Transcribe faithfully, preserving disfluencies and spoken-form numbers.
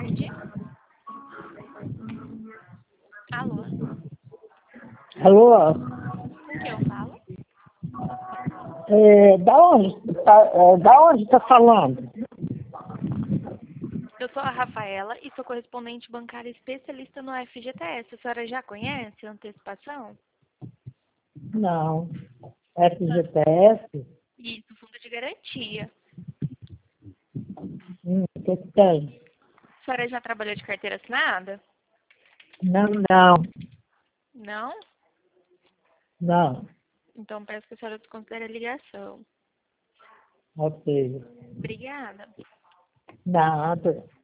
tarde. Alô? Alô? Com quem eu falo? É, da onde tá, é, da onde tá falando? Eu sou a Rafaela e sou correspondente bancária especialista no F G T S. A senhora já conhece a antecipação? Não. F G T S? Isso, fundo de garantia. Hum, o que que tem? A senhora já trabalhou de carteira assinada? Não, não, Não? não. Então peço que a senhora desconsidere a ligação. Ok. Obrigada. Nada.